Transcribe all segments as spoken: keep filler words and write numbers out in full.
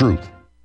truth.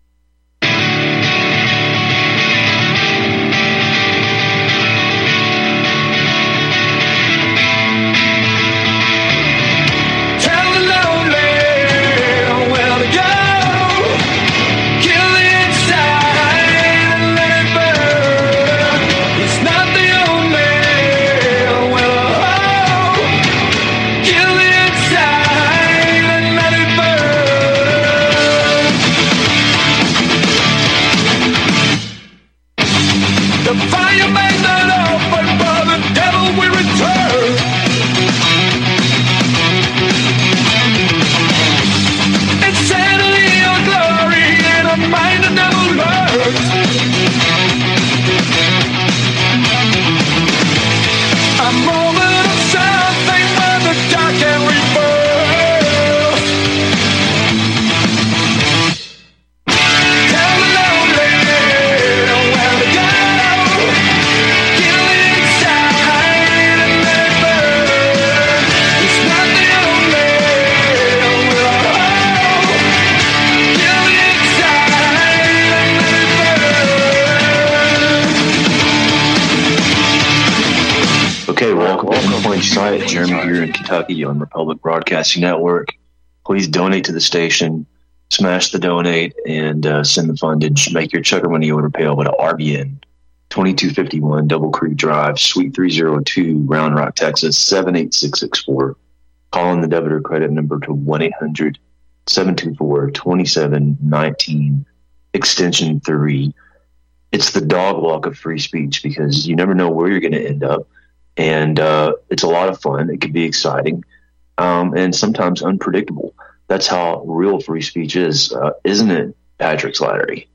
Site, Jeremy here in Kentucky on Republic Broadcasting Network. Please donate to the station, smash the donate, and uh, send the fundage. Make your check or money order payable to R B N, twenty-two fifty-one Double Creek Drive, Suite three oh two, Round Rock, Texas, seven eight six six four. Call in the debit or credit number to one eight hundred seven two four two seven one nine, extension three. It's the dog walk of free speech because you never know where you're going to end up. And uh, it's a lot of fun. It can be exciting um, and sometimes unpredictable. That's how real free speech is, uh, isn't it, Patrick Slattery?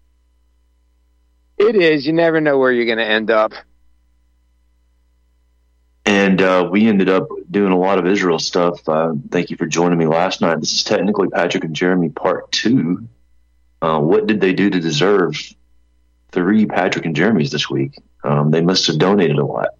It is. You never know where you're going to end up. And uh, we ended up doing a lot of Israel stuff. Uh, thank you for joining me last night. This is technically Patrick and Jeremy part two. Uh, what did they do to deserve three Patrick and Jeremys this week? Um, they must have donated a lot.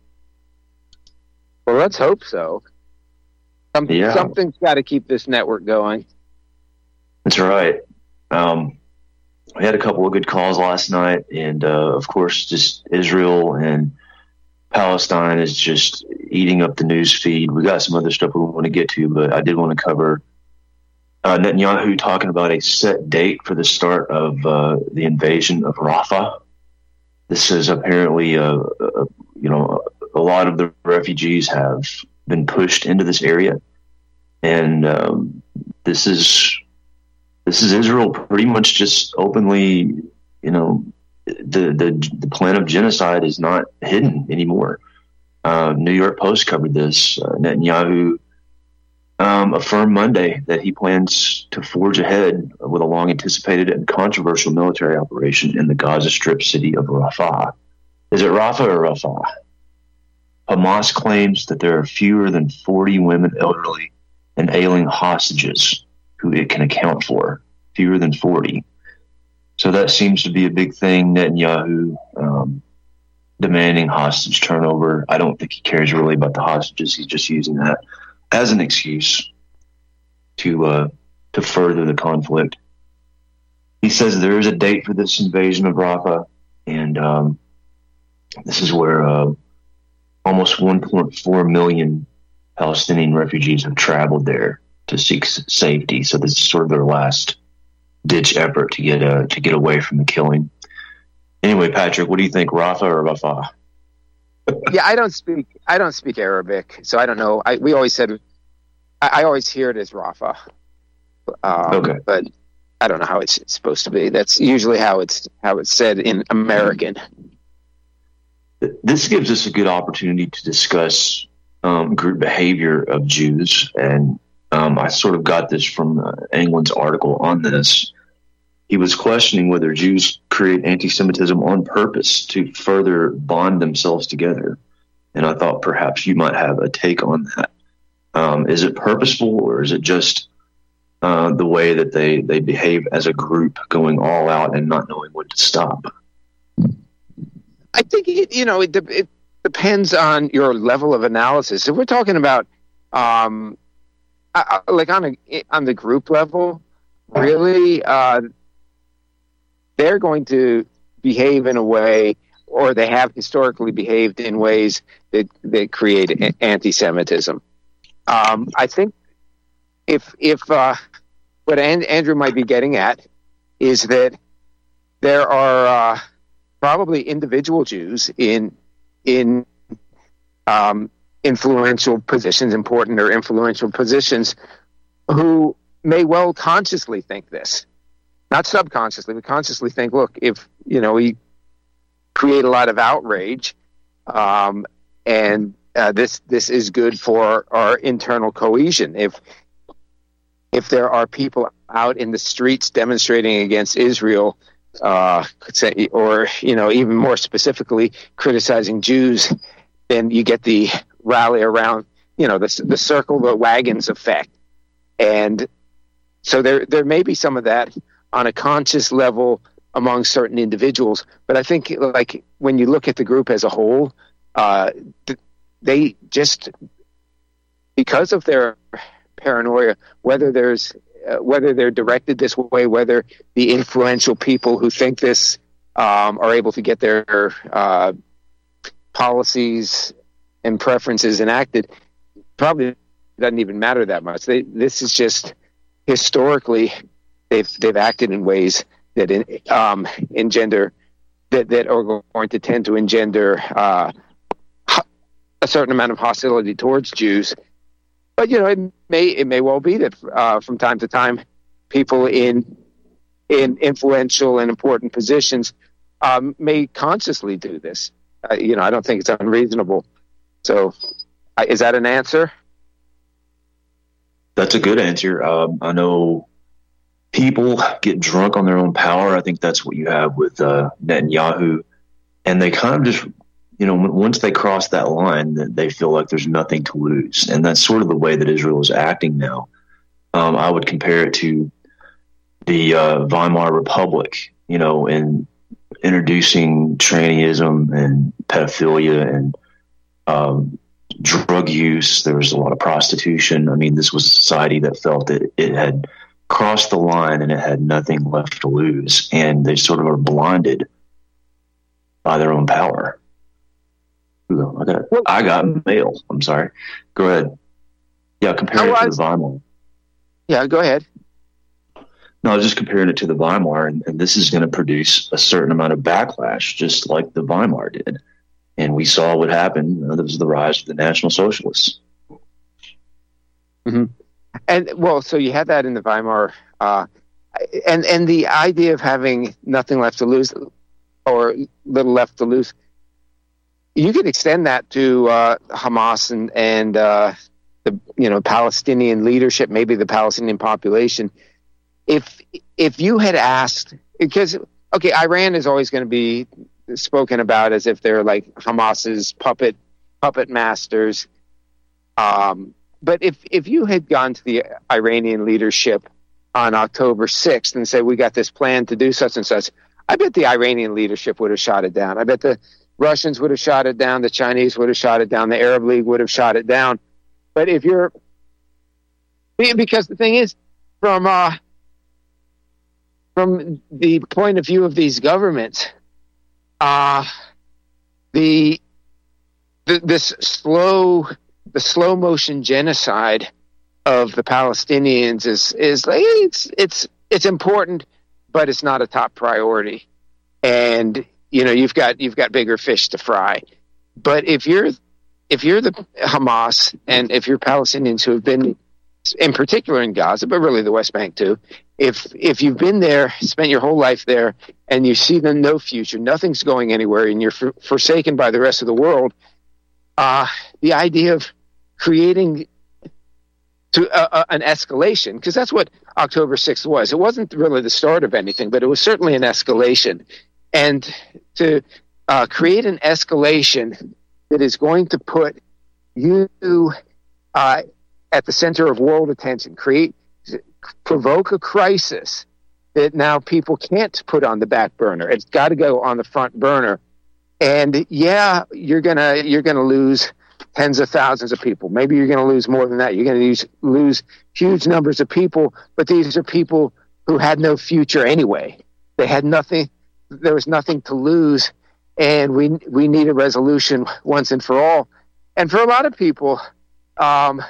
Well, let's hope so. Something, yeah. Something's got to keep this network going. That's right. Um, we had a couple of good calls last night, and uh, of course, just Israel and Palestine is just eating up the news feed. We got some other stuff we want to get to, but I did want to cover uh, Netanyahu talking about a set date for the start of uh, the invasion of Rafah. This is apparently, a, a, you know, a lot of the refugees have been pushed into this area, and um, this is this is Israel pretty much just openly, you know, the the, the plan of genocide is not hidden anymore. Uh, New York Post covered this. Uh, Netanyahu um, affirmed Monday that he plans to forge ahead with a long-anticipated and controversial military operation in the Gaza Strip city of Rafah. Is it Rafah or Rafah? Hamas claims that there are fewer than forty women, elderly, and ailing hostages who it can account for. Fewer than forty. So that seems to be a big thing. Netanyahu um, demanding hostage turnover. I don't think he cares really about the hostages. He's just using that as an excuse to uh, to further the conflict. He says there is a date for this invasion of Rafah, and um, this is where uh, almost one point four million Palestinian refugees have traveled there to seek safety. So this is sort of their last ditch effort to get uh, to get away from the killing. Anyway, Patrick, what do you think, Rafah or Rafah? Yeah, I don't speak. I don't speak Arabic, so I don't know. I we always said. I, I always hear it as Rafah. Um, okay, but I don't know how it's supposed to be. That's usually how it's how it's said in American. This gives us a good opportunity to discuss um, group behavior of Jews, and um, I sort of got this from uh, England's article on this. He was questioning whether Jews create anti-Semitism on purpose to further bond themselves together, and I thought perhaps you might have a take on that. Um, is it purposeful, or is it just uh, the way that they, they behave as a group, going all out and not knowing when to stop? I think it, you know it, it depends on your level of analysis. If we're talking about um, I, like on a on the group level, really, uh, they're going to behave in a way, or they have historically behaved in ways that, that create anti-Semitism. Um, I think if if uh, what Andrew might be getting at is that there are uh, probably individual Jews in in um, influential positions, important or influential positions, who may well consciously think this, not subconsciously, but consciously think, look, if you know we create a lot of outrage, um, and uh, this this is good for our internal cohesion. If if there are people out in the streets demonstrating against Israel, uh, or you know even more specifically criticizing Jews, then you get the rally around, you know, the the circle the wagons effect, and so there there may be some of that on a conscious level among certain individuals, but I think like when you look at the group as a whole, uh, they just, because of their paranoia, whether there's uh, whether they're directed this way, whether the influential people who think this um, are able to get their uh, policies and preferences enacted, probably doesn't even matter that much. They, this is just historically they've they've acted in ways that in, um, engender that that are going to tend to engender uh, a certain amount of hostility towards Jews. But you know, it may it may well be that uh, from time to time, people in in influential and important positions um, may consciously do this. Uh, you know, I don't think it's unreasonable. So, uh, is that an answer? That's a good answer. Um, I know people get drunk on their own power. I think that's what you have with uh, Netanyahu, and they kind of just, you know, once they cross that line, they feel like there's nothing to lose, and that's sort of the way that Israel is acting now. Um, I would compare it to the uh, Weimar Republic, you know, and introducing trannyism and pedophilia and um, drug use. There was a lot of prostitution. I mean, this was a society that felt that it had crossed the line and it had nothing left to lose, and they sort of are blinded by their own power. Ooh, I got, I got mail. I'm sorry. Go ahead. Yeah, comparing it to the Weimar. Yeah, go ahead. No, I was just comparing it to the Weimar, and, and this is going to produce a certain amount of backlash, just like the Weimar did. And we saw what happened. You know, there was the rise of the National Socialists. Mm-hmm. And well, so you had that in the Weimar, uh, and and the idea of having nothing left to lose, or little left to lose, you could extend that to uh, Hamas and and uh, the you know Palestinian leadership, maybe the Palestinian population. If if you had asked, because okay, Iran is always going to be spoken about as if they're like Hamas's puppet puppet masters. Um, but if if you had gone to the Iranian leadership on October sixth and said, we got this plan to do such and such, I bet the Iranian leadership would have shot it down. I bet the Russians would have shot it down. The Chinese would have shot it down. The Arab League would have shot it down. But if you're, because the thing is, from uh, from the point of view of these governments, uh, the, the this slow the slow motion genocide of the Palestinians is is like it's it's it's important, but it's not a top priority. And you know, you've got you've got bigger fish to fry. But if you're if you're the Hamas and if you're Palestinians who have been, in particular in Gaza, but really the West Bank too, if if you've been there, spent your whole life there, and you see them no future, nothing's going anywhere, and you're for, forsaken by the rest of the world, uh, the idea of creating to uh, uh, an escalation, because that's what October sixth was. It wasn't really the start of anything, but it was certainly an escalation. And to uh, create an escalation that is going to put you uh, at the center of world attention, create, provoke a crisis that now people can't put on the back burner. It's got to go on the front burner. And yeah, you're gonna you're gonna lose tens of thousands of people. Maybe you're going to lose more than that. You're going to lose huge numbers of people, but these are people who had no future anyway. They had nothing. there was nothing to lose, and we we need a resolution once and for all. And for a lot of people, um,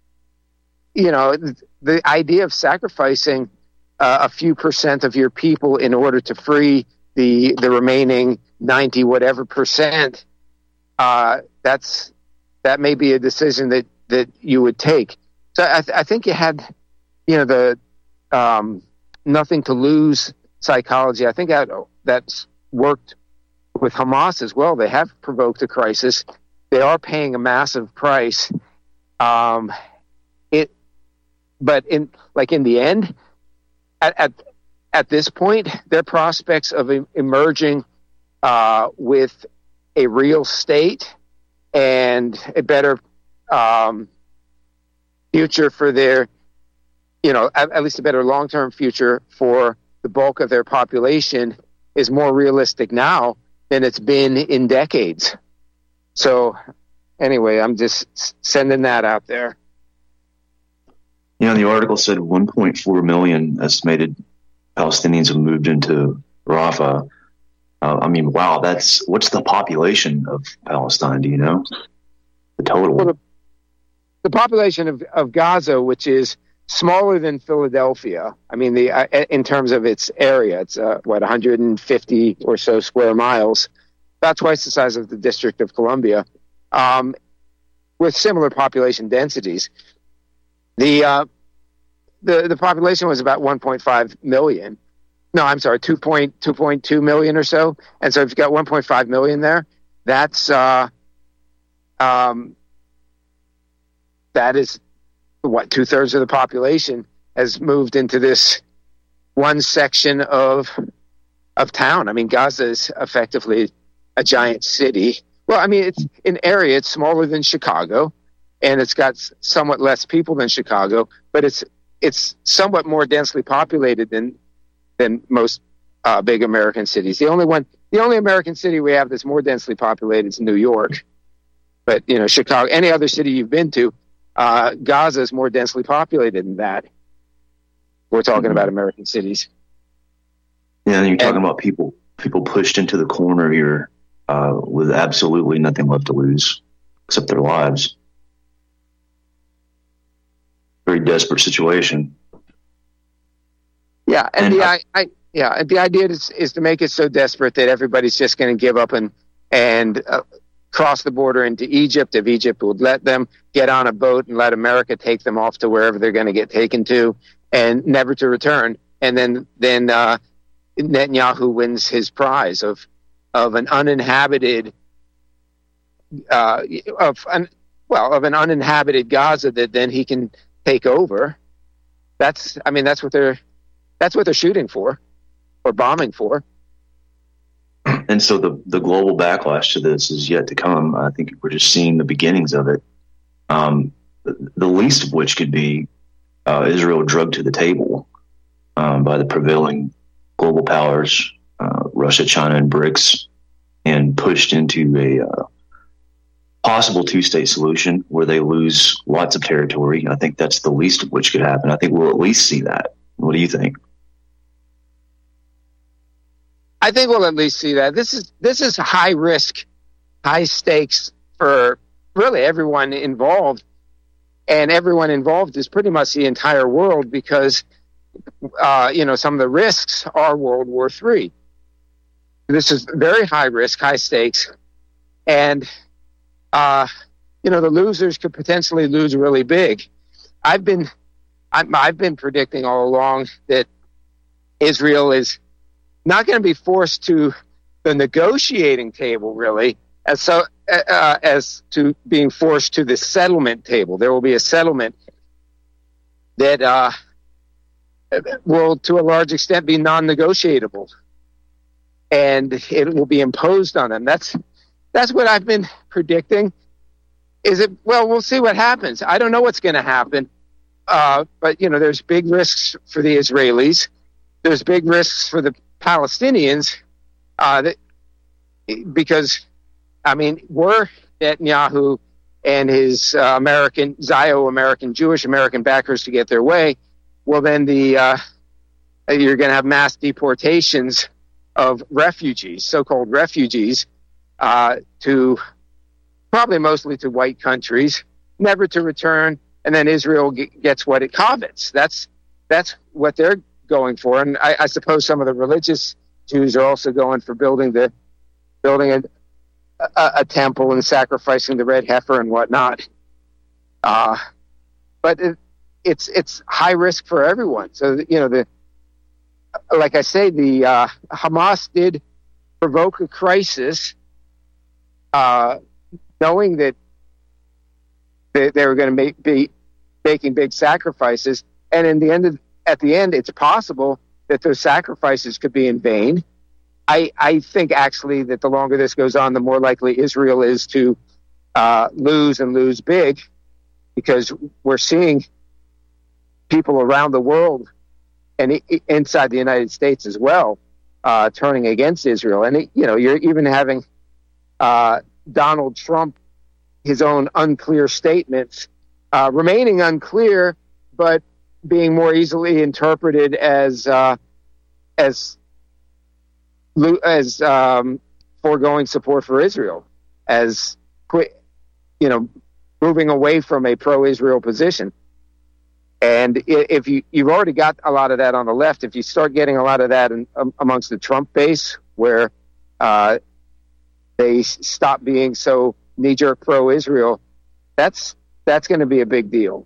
you know, the idea of sacrificing uh, a few percent of your people in order to free the the remaining ninety whatever percent, uh, that's that may be a decision that, that you would take. So I, th- I think you had, you know, the um, nothing to lose psychology. I think that that's worked with Hamas as well. They have provoked a crisis. They are paying a massive price. Um, it, but in like in the end, at at, at this point, their prospects of em- emerging uh, with a real state and a better um, future for their, you know, at, at least a better long-term future for the bulk of their population is more realistic now than it's been in decades. So anyway, I'm just sending that out there. You know, the article said one point four million estimated Palestinians have moved into Rafah. Uh, I mean, wow, that's what's the population of Palestine? Do you know the total? Well, the, the population of, of Gaza, which is smaller than Philadelphia. I mean, the uh, in terms of its area, it's uh, what one hundred fifty or so square miles, about twice the size of the District of Columbia, um, with similar population densities. The uh, the the population was about one point five million. No, I'm sorry, two point two million or so. And so if you've got one point five million there, that's uh, um, that is what two thirds of the population has moved into this one section of of town. I mean, Gaza is effectively a giant city. Well, I mean, it's in area, it's smaller than Chicago, and it's got somewhat less people than Chicago, but it's it's somewhat more densely populated than than most uh, big American cities. The only one, the only American city we have that's more densely populated is New York. But you know, Chicago, any other city you've been to, uh, Gaza is more densely populated than that. We're talking mm-hmm. about American cities. Yeah, and you're talking and, about people people pushed into the corner here uh, with absolutely nothing left to lose except their lives. Very desperate situation. Yeah, and, and the I, I, yeah, and the idea is is to make it so desperate that everybody's just going to give up and and uh, cross the border into Egypt. If Egypt would let them get on a boat and let America take them off to wherever they're going to get taken to, and never to return. And then then uh, Netanyahu wins his prize of of an uninhabited uh, of an well of an uninhabited Gaza that then he can take over. That's I mean that's what they're. That's what they're shooting for, or bombing for. And so the, the global backlash to this is yet to come. I think we're just seeing the beginnings of it. Um, the, the least of which could be uh, Israel drugged to the table um, by the prevailing global powers, uh, Russia, China, and BRICS, and pushed into a uh, possible two-state solution where they lose lots of territory. I think that's the least of which could happen. I think we'll at least see that. What do you think? I think we'll at least see that. This is this is high risk, high stakes for really everyone involved, and everyone involved is pretty much the entire world because, uh, you know, some of the risks are World War Three. This is very high risk, high stakes, and uh, you know the losers could potentially lose really big. I've been I'm, I've been predicting all along that Israel is not going to be forced to the negotiating table, really, as so uh, as to being forced to the settlement table. There will be a settlement that uh, will, to a large extent, be non-negotiable, and it will be imposed on them. That's that's what I've been predicting. Is it? Well, we'll see what happens. I don't know what's going to happen, uh, but you know, there's big risks for the Israelis. There's big risks for the Palestinians, uh, that, because, I mean, were Netanyahu and his uh, American, Zio-American, Jewish-American backers to get their way, well, then the uh, you're going to have mass deportations of refugees, so-called refugees, uh, to probably mostly to white countries, never to return, and then Israel g- gets what it covets. That's that's what they're going for, and I, I suppose some of the religious Jews are also going for building the building a, a, a temple and sacrificing the red heifer and whatnot. Uh, but it, it's it's high risk for everyone. So you know, the like I say, the uh, Hamas did provoke a crisis, uh, knowing that they, they were going to make be making big sacrifices, and in the end, of, at the end, it's possible that those sacrifices could be in vain. I I think actually that the longer this goes on, the more likely Israel is to uh, lose and lose big, because we're seeing people around the world and I- inside the United States as well uh, turning against Israel. And, it, you know, you're even having uh, Donald Trump, his own unclear statements, uh, remaining unclear, but being more easily interpreted as uh, as as um, foregoing support for Israel, as you know, moving away from a pro-Israel position. And if you you've already got a lot of that on the left, if you start getting a lot of that in, um, amongst the Trump base, where uh, they stop being so knee-jerk pro-Israel, that's that's going to be a big deal.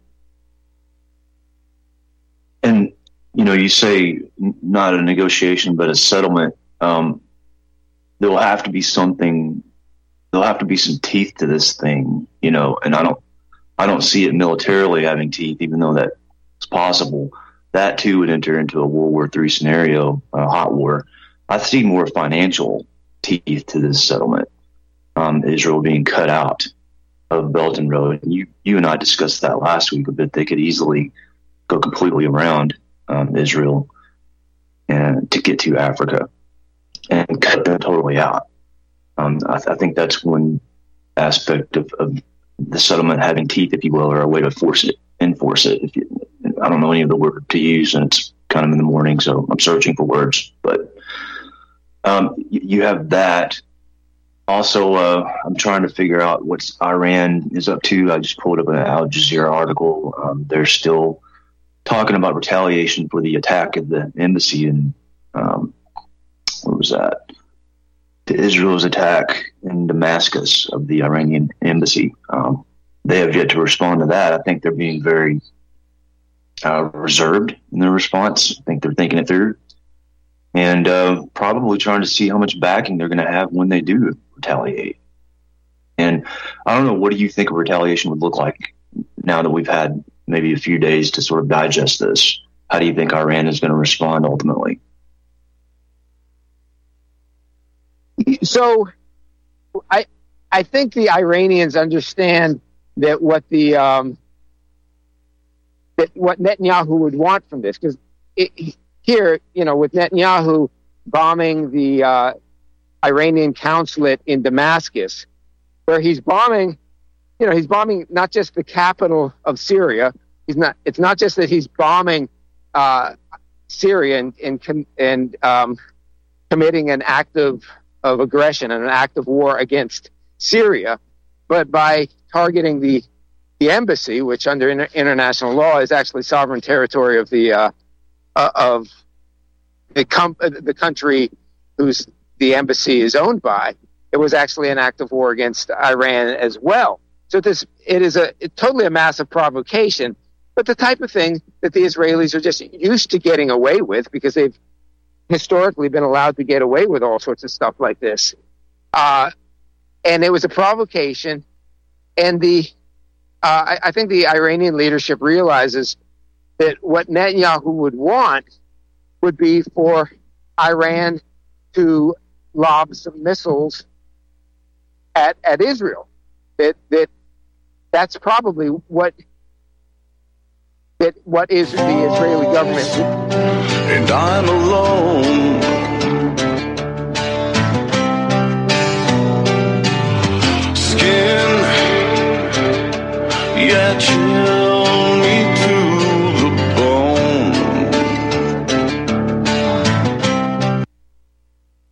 And you know, you say not a negotiation, but a settlement. Um, there will have to be something. There'll have to be some teeth to this thing, you know. And I don't, I don't see it militarily having teeth, even though that is possible. That too would enter into a World War Three scenario, a hot war. I see more financial teeth to this settlement. Um, Israel being cut out of Belt and Road. You, you and I discussed that last week a bit. They could easily go completely around um, Israel and to get to Africa and cut them totally out. Um, I, th- I think that's one aspect of, of the settlement having teeth, if you will, or a way to force it, enforce it. If you, I don't know any of the word to use, and it's kind of in the morning, so I'm searching for words. But um, you, you have that. Also, uh, I'm trying to figure out what Iran is up to. I just pulled up an Al Jazeera article. Um, they're still talking about retaliation for the attack at the embassy in, um, what was that? To Israel's attack in Damascus of the Iranian embassy. Um, they have yet to respond to that. I think they're being very uh, reserved in their response. I think they're thinking it through and uh, probably trying to see how much backing they're going to have when they do retaliate. And I don't know, what do you think a retaliation would look like now that we've had maybe a few days to sort of digest this? How do you think Iran is going to respond ultimately? So I I think the Iranians understand that what the um, that what Netanyahu would want from this, because here, you know, with Netanyahu bombing the uh, Iranian consulate in Damascus, where he's bombing, you know, he's bombing not just the capital of Syria. He's not. It's not just that he's bombing uh, Syria and and and um, committing an act of of aggression and an act of war against Syria, but by targeting the the embassy, which under inter- international law is actually sovereign territory of the uh, uh, of the com- the country whose the embassy is owned by, it was actually an act of war against Iran as well. So this it is a it, totally a massive provocation, but the type of thing that the Israelis are just used to getting away with, because they've historically been allowed to get away with all sorts of stuff like this. Uh, and it was a provocation. And the uh, I, I think the Iranian leadership realizes that what Netanyahu would want would be for Iran to lob some missiles at, at Israel. That that that's probably what that what is the Israeli government. And I'm alone. Skin, yeah, chill me to the bone.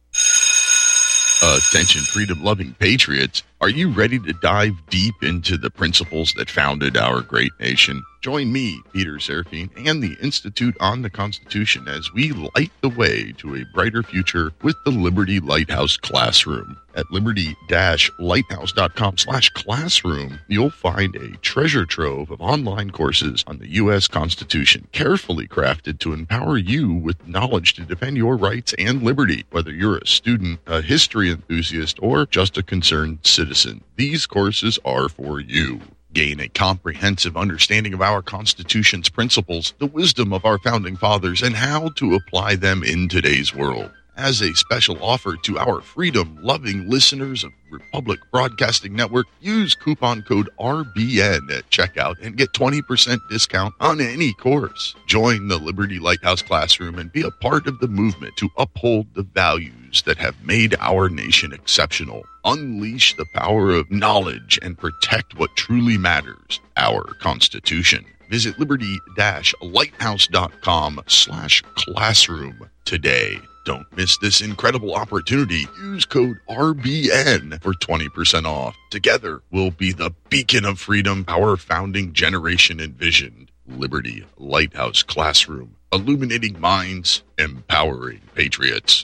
Attention, freedom-loving patriots. Are you ready to dive deep into the principles that founded our great nation? Join me, Peter Serafine, and the Institute on the Constitution as we light the way to a brighter future with the Liberty Lighthouse Classroom. At liberty-lighthouse.com slash classroom, you'll find a treasure trove of online courses on the U S Constitution, carefully crafted to empower you with knowledge to defend your rights and liberty. Whether you're a student, a history enthusiast, or just a concerned citizen, these courses are for you. Gain a comprehensive understanding of our Constitution's principles, the wisdom of our founding fathers, and how to apply them in today's world. As a special offer to our freedom-loving listeners of Republic Broadcasting Network, use coupon code R B N at checkout and get twenty percent discount on any course. Join the Liberty Lighthouse Classroom and be a part of the movement to uphold the values that have made our nation exceptional. Unleash the power of knowledge and protect what truly matters, our Constitution. Visit liberty-lighthouse.com slash classroom today. Don't miss this incredible opportunity. Use code R B N for twenty percent off. Together, we'll be the beacon of freedom our founding generation envisioned. Liberty Lighthouse Classroom. Illuminating minds, empowering patriots.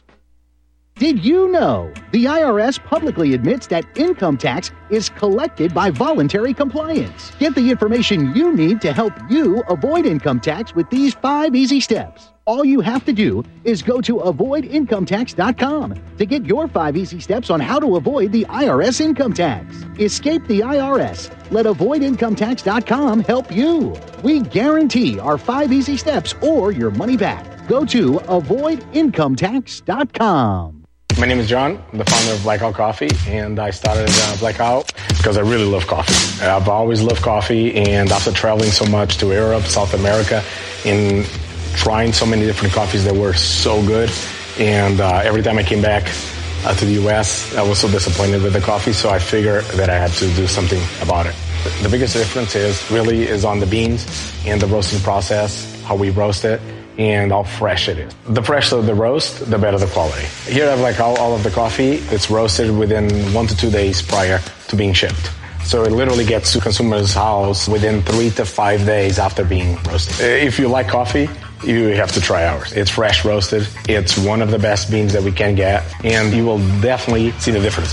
Did you know the I R S publicly admits that income tax is collected by voluntary compliance? Get the information you need to help you avoid income tax with these five easy steps. All you have to do is go to avoid income tax dot com to get your five easy steps on how to avoid the I R S income tax. Escape the I R S. Let avoid income tax dot com help you. We guarantee our five easy steps or your money back. Go to avoid income tax dot com. My name is John. I'm the founder of Blackout Coffee, and I started uh, Blackout because I really love coffee. I've always loved coffee, and after traveling so much to Europe, South America, and trying so many different coffees that were so good, and uh, every time I came back uh, to the U S, I was so disappointed with the coffee, so I figured that I had to do something about it. The biggest difference is really is on the beans and the roasting process, how we roast it, and how fresh it is. The fresher the roast, the better the quality. Here I have like all, all of the coffee. It's roasted within one to two days prior to being shipped. So it literally gets to consumer's house within three to five days after being roasted. If you like coffee, you have to try ours. It's fresh roasted. It's one of the best beans that we can get, and you will definitely see the difference.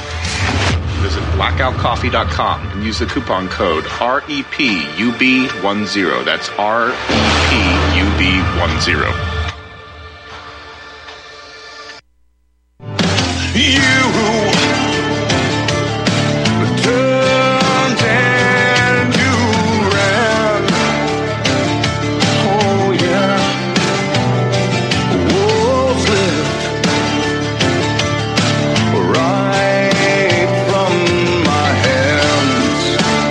Visit blackout coffee dot com and use the coupon code R E P U B ten. That's R E P U B ten. You turned and you ran. Oh yeah, wolves live right from my hands.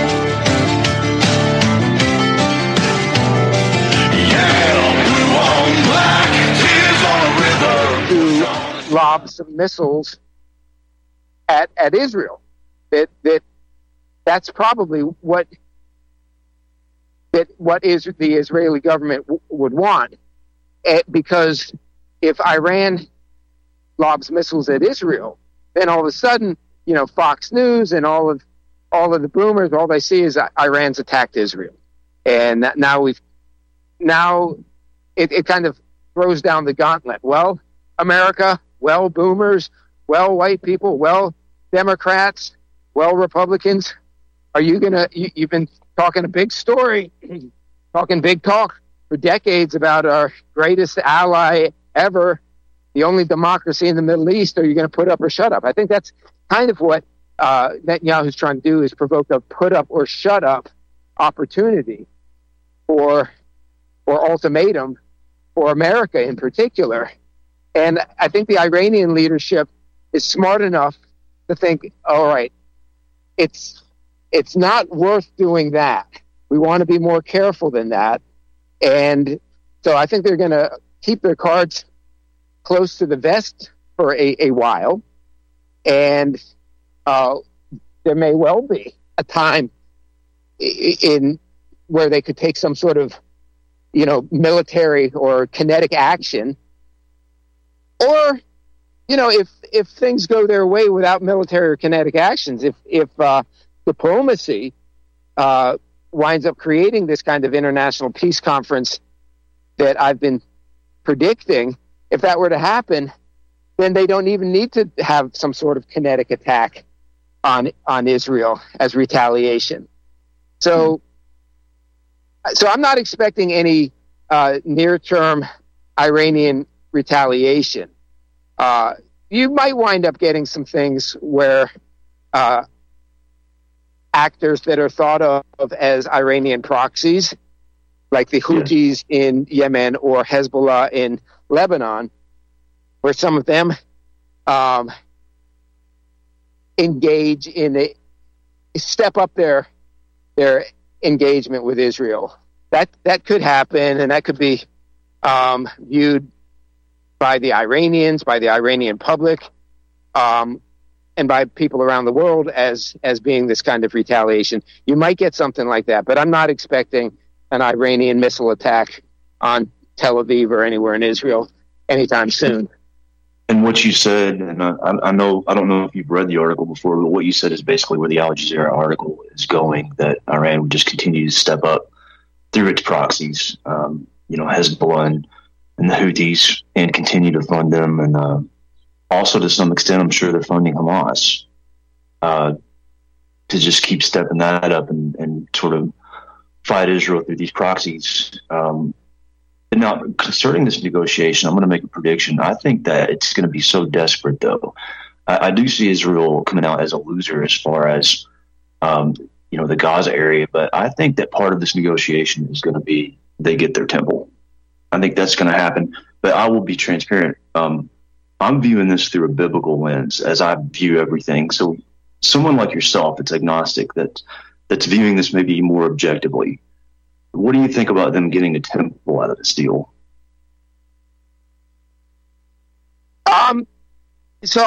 Yeah, blue on black, tears on a river. To lob some missiles at at Israel. That that that's probably what that what is the Israeli government w- would want, eh, because if Iran lobs missiles at Israel, then all of a sudden, you know, Fox News and all of all of the boomers, all they see is that Iran's attacked Israel, and that now we've now it, it kind of throws down the gauntlet. Well, America, well, boomers, well, white people, well, Democrats, well, Republicans, are you gonna? You, you've been talking a big story, talking big talk for decades about our greatest ally ever, the only democracy in the Middle East. Are you going to put up or shut up? I think that's kind of what uh, Netanyahu's trying to do, is provoke a put up or shut up opportunity or or ultimatum for America in particular. And I think the Iranian leadership is smart enough to think, all right, it's it's not worth doing that. We want to be more careful than that. And so I think they're going to keep their cards close to the vest for a, a while. And uh, there may well be a time in where they could take some sort of, you know, military or kinetic action. Or, you know, if if things go their way without military or kinetic actions, if if uh, diplomacy uh, winds up creating this kind of international peace conference that I've been predicting, if that were to happen, then they don't even need to have some sort of kinetic attack on on Israel as retaliation. So, so I'm not expecting any uh, near-term Iranian retaliation. Uh, you might wind up getting some things where uh, actors that are thought of as Iranian proxies, like the Houthis yeah. in Yemen or Hezbollah in Lebanon, where some of them um, engage in a step up their their engagement with Israel. That that could happen, and that could be um, viewed by the Iranians, by the Iranian public, um, and by people around the world as as being this kind of retaliation. You might get something like that, but I'm not expecting an Iranian missile attack on Tel Aviv or anywhere in Israel anytime soon. And what you said, and I, I know, I don't know if you've read the article before, but what you said is basically where the Al Jazeera article is going, that Iran would just continue to step up through its proxies, um, you know, Hezbollah and, and the Houthis, and continue to fund them. And uh, also, to some extent, I'm sure they're funding Hamas uh, to just keep stepping that up and, and sort of fight Israel through these proxies. Um, and now, concerning this negotiation, I'm going to make a prediction. I think that it's going to be so desperate, though. I, I do see Israel coming out as a loser as far as, um, you know, the Gaza area, but I think that part of this negotiation is going to be they get their temple. I think that's going to happen, but I will be transparent. Um, I'm viewing this through a biblical lens as I view everything. So someone like yourself that's agnostic, that that's viewing this maybe more objectively, what do you think about them getting a temple out of this deal? Um, so,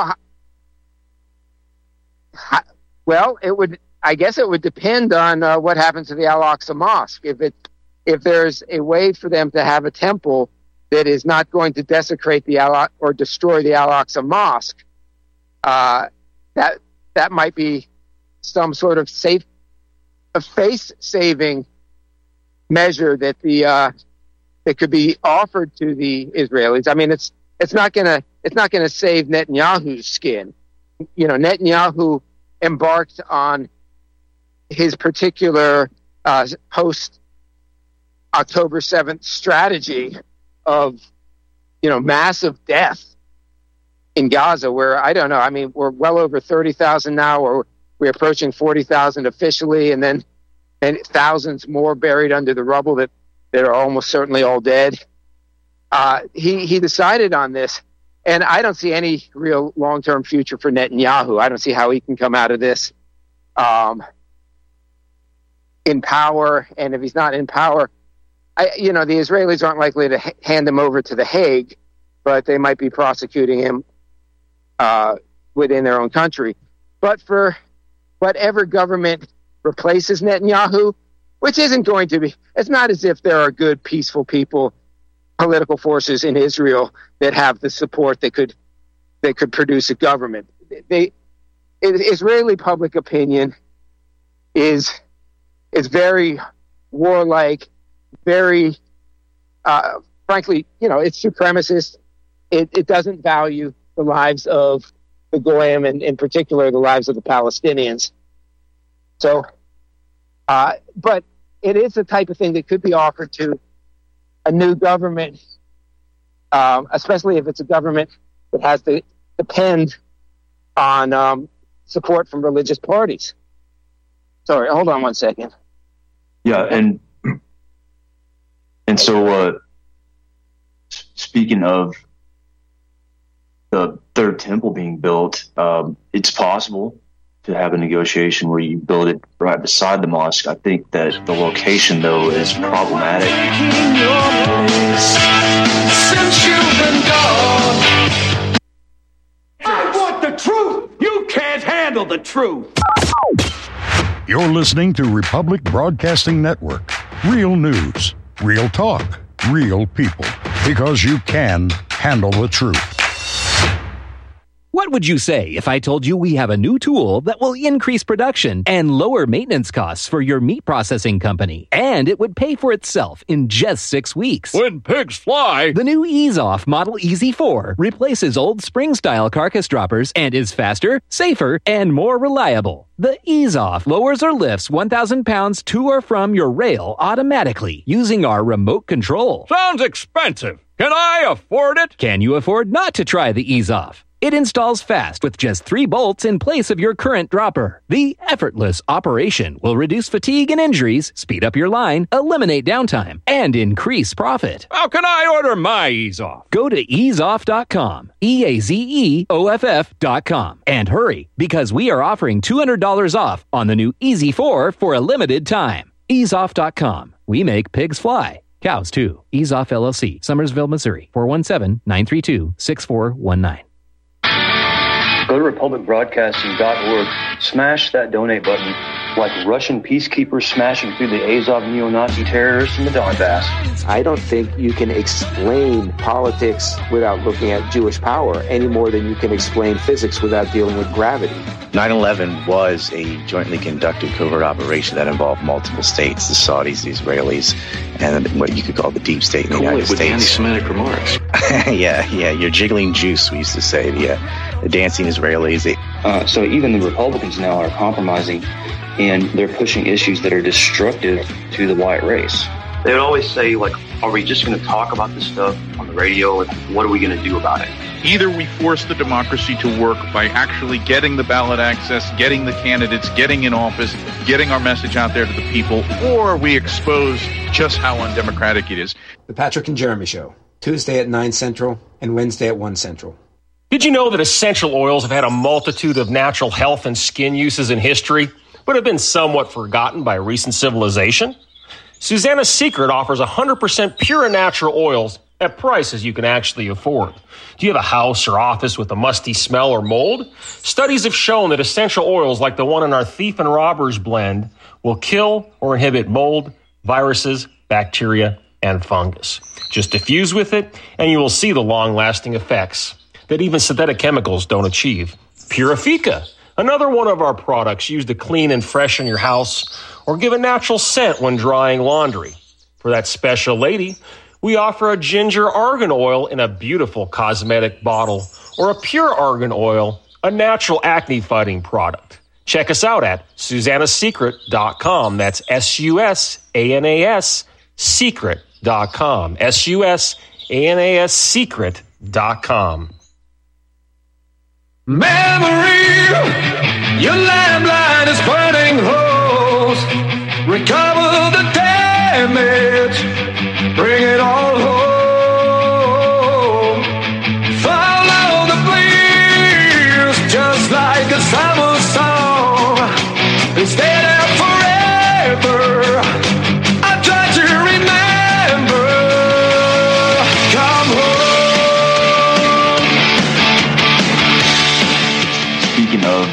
well, it would, I guess it would depend on uh, what happens to the Al-Aqsa Mosque. If it, if there's a way for them to have a temple that is not going to desecrate the Al or destroy the Al-Aqsa Mosque, uh, that that might be some sort of safe, a face-saving measure that the uh, that could be offered to the Israelis. I mean, it's it's not gonna it's not gonna save Netanyahu's skin. You know, Netanyahu embarked on his particular uh, post October seventh strategy of, you know, massive death in Gaza, where I don't know. I mean, we're well over thirty thousand now, or we're approaching forty thousand officially, and then and thousands more buried under the rubble that, that are almost certainly all dead. Uh, he, he decided on this, and I don't see any real long-term future for Netanyahu. I don't see how he can come out of this um, in power, and if he's not in power, I, you know, the Israelis aren't likely to ha- hand him over to The Hague, but they might be prosecuting him uh, within their own country. But for whatever government replaces Netanyahu, which isn't going to be, it's not as if there are good, peaceful people, political forces in Israel that have the support that could that could produce a government. They, Israeli public opinion is is very warlike, very, uh, frankly, you know, it's supremacist. It, it doesn't value the lives of the Goyim, and in particular the lives of the Palestinians. So, uh, but it is the type of thing that could be offered to a new government, um, especially if it's a government that has to depend on um, support from religious parties. Sorry, hold on one second. Yeah, and and so uh, speaking of the third temple being built, um, it's possible to have a negotiation where you build it right beside the mosque. I think that the location, though, is problematic. I want the truth. You can't handle the truth. You're listening to Republic Broadcasting Network. Real news, real talk, real people. Because you can handle the truth. What would you say if I told you we have a new tool that will increase production and lower maintenance costs for your meat processing company, and it would pay for itself in just six weeks? When pigs fly! The new Ease Off Model E Z four replaces old spring-style carcass droppers and is faster, safer, and more reliable. The Ease Off lowers or lifts one thousand pounds to or from your rail automatically using our remote control. Sounds expensive. Can I afford it? Can you afford not to try the Ease Off? It installs fast with just three bolts in place of your current dropper. The effortless operation will reduce fatigue and injuries, speed up your line, eliminate downtime, and increase profit. How can I order my Ease Off? Go to ease off dot com, E A Z E O F F dot com, and hurry, because we are offering two hundred dollars off on the new E Z four for a limited time. ease off dot com. We make pigs fly. Cows, too. Ease Off L L C, Summersville, Missouri, four one seven, nine three two, six four one nine. Go to republic broadcasting dot org, smash that donate button like Russian peacekeepers smashing through the Azov neo-Nazi terrorists in the Donbass. I don't think you can explain politics without looking at Jewish power any more than you can explain physics without dealing with gravity. nine eleven was a jointly conducted covert operation that involved multiple states, the Saudis, the Israelis, and what you could call the deep state in the United with States. anti-Semitic remarks. yeah, yeah, you're jiggling juice, we used to say. The, uh, the dancing Israelis. They, uh, so even the Republicans now are compromising, and they're pushing issues that are destructive to the white race. They would always say, like, are we just going to talk about this stuff on the radio? Like, what are we going to do about it? Either we force the democracy to work by actually getting the ballot access, getting the candidates, getting in office, getting our message out there to the people, or we expose just how undemocratic it is. The Patrick and Jeremy Show, Tuesday at nine Central and Wednesday at one Central. Did you know that essential oils have had a multitude of natural health and skin uses in history, but have been somewhat forgotten by recent civilization? Susanna's Secret offers one hundred percent pure and natural oils at prices you can actually afford. Do you have a house or office with a musty smell or mold? Studies have shown that essential oils like the one in our Thief and Robbers blend will kill or inhibit mold, viruses, bacteria, and fungus. Just diffuse with it, and you will see the long-lasting effects that even synthetic chemicals don't achieve. Purifica, another one of our products used to clean and freshen your house or give a natural scent when drying laundry. For that special lady, we offer a ginger argan oil in a beautiful cosmetic bottle or a pure argan oil, a natural acne-fighting product. Check us out at susanna secret dot com. That's S U S A N A S secret dot com. S U S A N A S secret dot com. Memory, your landline is burning holes. Recover the damage, bring it all home. Follow the bleeds, just like a summer song. And stay there forever. I try to remember. Come home. Speaking of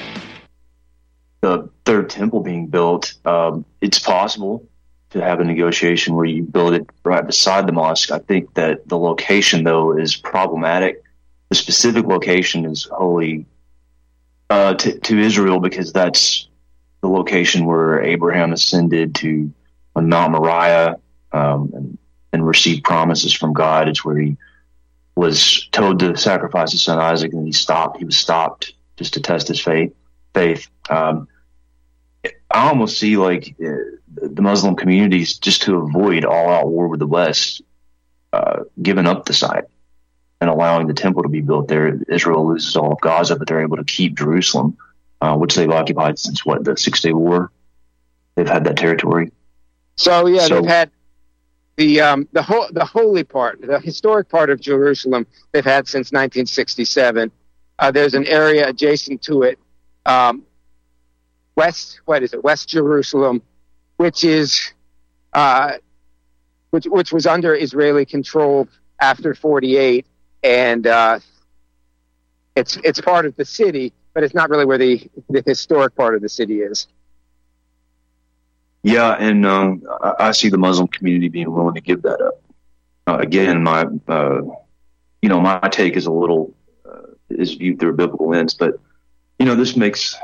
the third temple being built, um, it's possible to have a negotiation where you build it right beside the mosque. I think that the location, though, is problematic. The specific location is holy uh, to, to Israel because that's the location where Abraham ascended to on Mount Moriah um, and, and received promises from God. It's where he was told to sacrifice his son Isaac, and he stopped. He was stopped just to test his faith. Faith. Um, I almost see like uh, the Muslim communities, just to avoid all-out war with the West, uh, giving up the site and allowing the temple to be built there. Israel loses all of Gaza, but they're able to keep Jerusalem, uh, which they've occupied since what the Six Day War. They've had that territory. So yeah, So- they've had the um, the whole the holy part, the historic part of Jerusalem. They've had since nineteen sixty-seven. Uh, there's an area adjacent to it. Um, West, what is it? West Jerusalem, which is, uh, which which was under Israeli control after forty-eight, and uh, it's it's part of the city, but it's not really where the the historic part of the city is. Yeah, and um, I, I see the Muslim community being willing to give that up. Uh, again, my uh, you know my take is a little uh, is viewed through a biblical lens. But, you know, this makes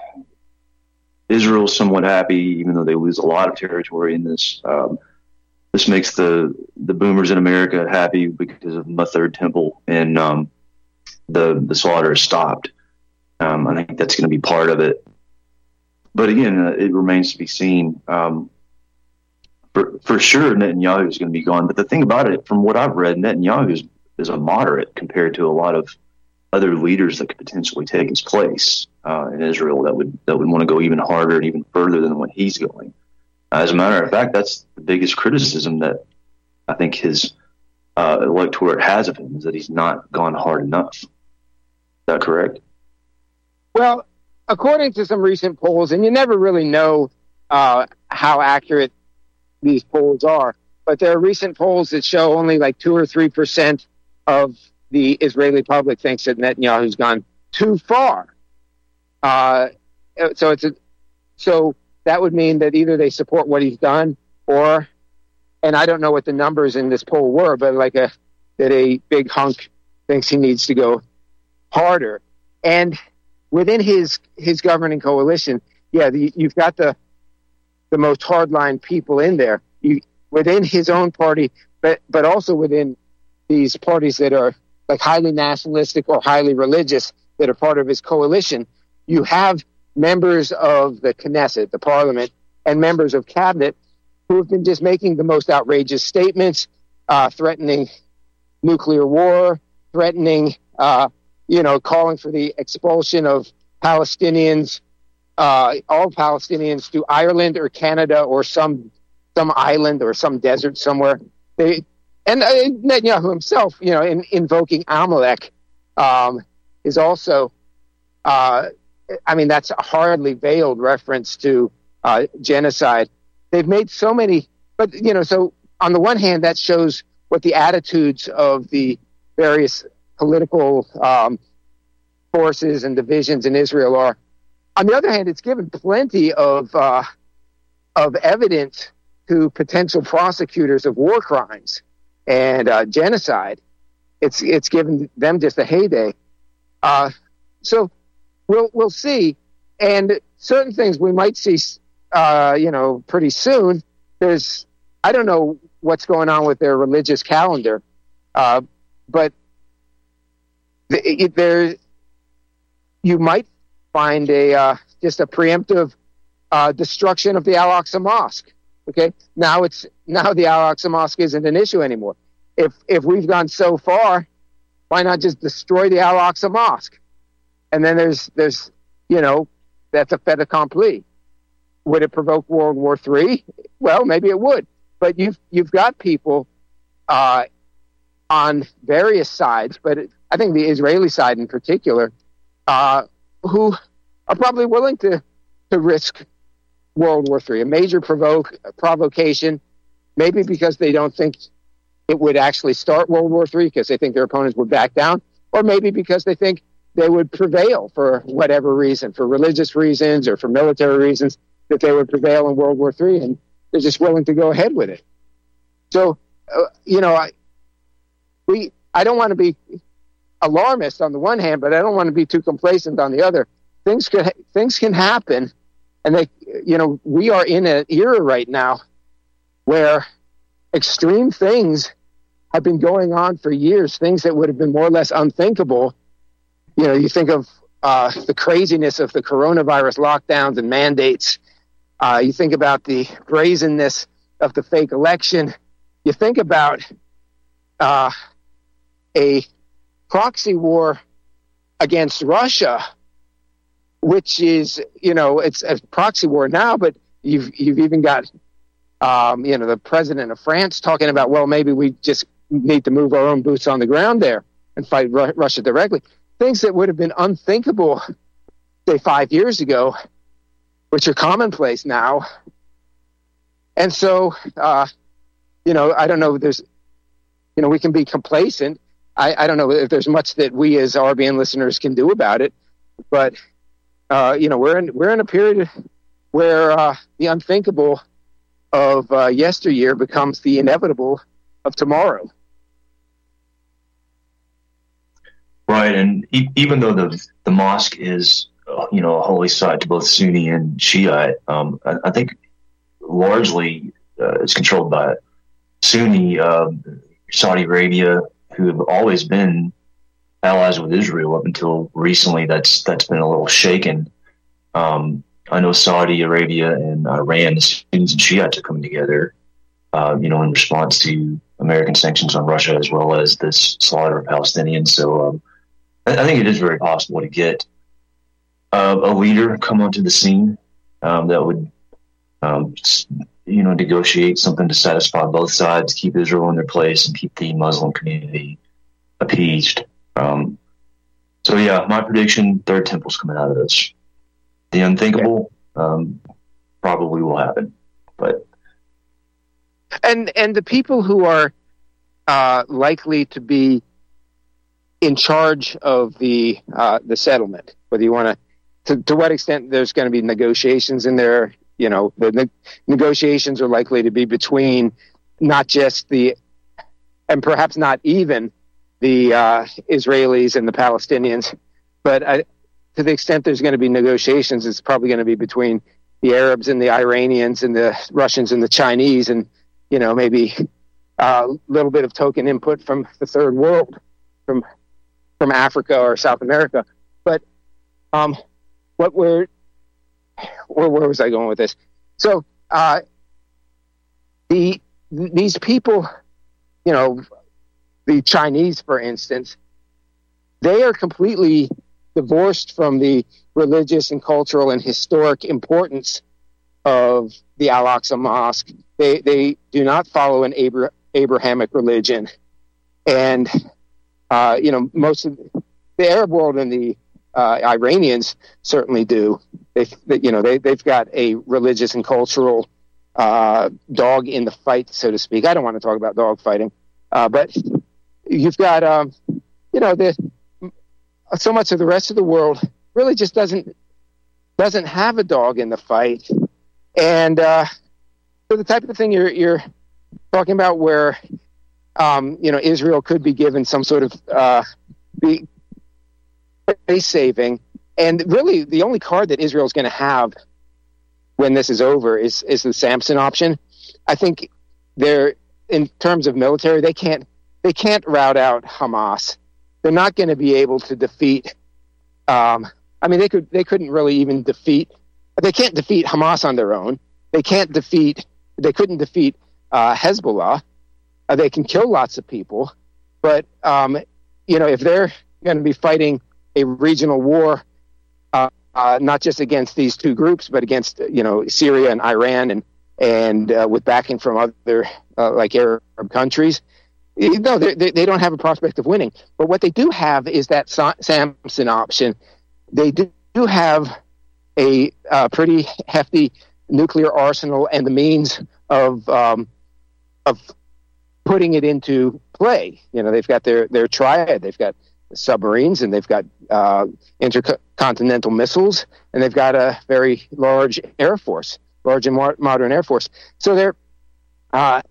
Israel somewhat happy, even though they lose a lot of territory in this. Um, this makes the, the boomers in America happy because of my third temple, and um, the, the slaughter is stopped. Um, I think that's going to be part of it. But again, uh, it remains to be seen. Um, for, for sure, Netanyahu is going to be gone. But the thing about it, from what I've read, Netanyahu is, is a moderate compared to a lot of other leaders that could potentially take his place uh, in Israel that would that would want to go even harder and even further than what he's going. As a matter of fact, that's the biggest criticism that I think his uh, electorate has of him, is that he's not gone hard enough. Is that correct? Well, according to some recent polls, and you never really know uh, how accurate these polls are, but there are recent polls that show only like two or three percent of the Israeli public thinks that Netanyahu's gone too far. Uh, so it's a, so that would mean that either they support what he's done, or, and I don't know what the numbers in this poll were, but like a that a big hunk thinks he needs to go harder. And within his his governing coalition, yeah, the, you've got the the most hardline people in there. You, within his own party, but but also within these parties that are like highly nationalistic or highly religious that are part of his coalition, you have members of the Knesset, the parliament, and members of cabinet who have been just making the most outrageous statements, uh, threatening nuclear war, threatening, uh, you know, calling for the expulsion of Palestinians, uh, all Palestinians, to Ireland or Canada or some some island or some desert somewhere. They And uh, Netanyahu himself, you know, in invoking Amalek, um, is also, uh, I mean, that's a hardly veiled reference to uh, genocide. They've made so many, but, you know, so on the one hand, that shows what the attitudes of the various political um, forces and divisions in Israel are. On the other hand, it's given plenty of uh, of evidence to potential prosecutors of war crimes and uh, genocide. It's it's given them just a heyday. Uh, so we'll we'll see, and certain things we might see, uh, you know, pretty soon. There's I don't know what's going on with their religious calendar, uh, but the, it, there you might find a uh, just a preemptive uh, destruction of the Al-Aqsa Mosque. Okay, now it's now the Al-Aqsa Mosque isn't an issue anymore. If if we've gone so far, why not just destroy the Al-Aqsa Mosque? And then there's there's you know that's a fait accompli. Would it provoke World War Three? Well, maybe it would. But you've you've got people uh, on various sides, but I think the Israeli side in particular, uh, who are probably willing to to risk World War Three, a major provoke provocation, maybe because they don't think it would actually start World War Three because they think their opponents would back down, or maybe because they think they would prevail for whatever reason, for religious reasons or for military reasons, that they would prevail in World War Three, and they're just willing to go ahead with it. So, uh, you know, I we I don't want to be alarmist on the one hand, but I don't want to be too complacent on the other. Things can things can happen. And they, you know, we are in an era right now where extreme things have been going on for years, things that would have been more or less unthinkable. You know, you think of uh, the craziness of the coronavirus lockdowns and mandates. Uh, you think about the brazenness of the fake election. You think about uh, a proxy war against Russia, which is, you know, it's a proxy war now, but you've you've even got, um, you know, the president of France talking about, well, maybe we just need to move our own boots on the ground there and fight Ru- Russia directly. Things that would have been unthinkable, say, five years ago, which are commonplace now. And so, uh, you know, I don't know if there's, you know, we can be complacent. I, I don't know if there's much that we as R B N listeners can do about it, but Uh, you know, we're in we're in a period where uh, the unthinkable of uh, yesteryear becomes the inevitable of tomorrow. Right, and e- even though the the mosque is, uh, you know, a holy site to both Sunni and Shiite, um, I, I think largely uh, it's controlled by Sunni, uh, Saudi Arabia, who have always been allies with Israel up until recently. That's that's been a little shaken. Um, I know Saudi Arabia and Iran, the Sunnis and Shiites are coming together, uh, you know, in response to American sanctions on Russia as well as this slaughter of Palestinians. So um, I, I think it is very possible to get uh, a leader come onto the scene um, that would, um, you know, negotiate something to satisfy both sides, keep Israel in their place, and keep the Muslim community appeased. Um, so yeah, my prediction: Third Temple's coming out of this. The unthinkable um, probably will happen, but and and the people who are uh, likely to be in charge of the uh, the settlement, whether you want to, to what extent there's going to be negotiations in there. You know, the ne- negotiations are likely to be between not just the, and perhaps not even the uh, Israelis and the Palestinians, but I, to the extent there's going to be negotiations, it's probably going to be between the Arabs and the Iranians and the Russians and the Chinese, and you know, maybe a little bit of token input from the third world, from from Africa or South America. But um, what we're Where, where was I going with this? So uh, the these people, you know, the Chinese, for instance, they are completely divorced from the religious and cultural and historic importance of the Al-Aqsa Mosque. They they do not follow an Abra- Abrahamic religion, and uh, you know, most of the Arab world and the uh, Iranians certainly do. They, they, you know, they they've got a religious and cultural uh, dog in the fight, so to speak. I don't want to talk about dog fighting, uh, but you've got, um, you know, the so much of the rest of the world really just doesn't doesn't have a dog in the fight, and uh, so the type of thing you're you're talking about, where um, you know, Israel could be given some sort of uh, be face saving. And really, the only card that Israel is going to have when this is over is is the Samson option. I think they're, in terms of military, they can't they can't rout out Hamas. They're not going to be able to defeat. Um, I mean, they could they couldn't really even defeat. They can't defeat Hamas on their own. They can't defeat. They couldn't defeat uh, Hezbollah. Uh, they can kill lots of people, but um, you know, if they're going to be fighting a regional war. Uh, uh, not just against these two groups, but against, you know, Syria and Iran, and and uh, with backing from other uh, like Arab countries. No, they, they don't have a prospect of winning. But what they do have is that Samson option. They do have a uh, pretty hefty nuclear arsenal and the means of um, of putting it into play. You know, they've got their their triad. They've got submarines, and they've got uh, intercontinental missiles, and they've got a very large air force, large and mo- modern air force. So they're uh,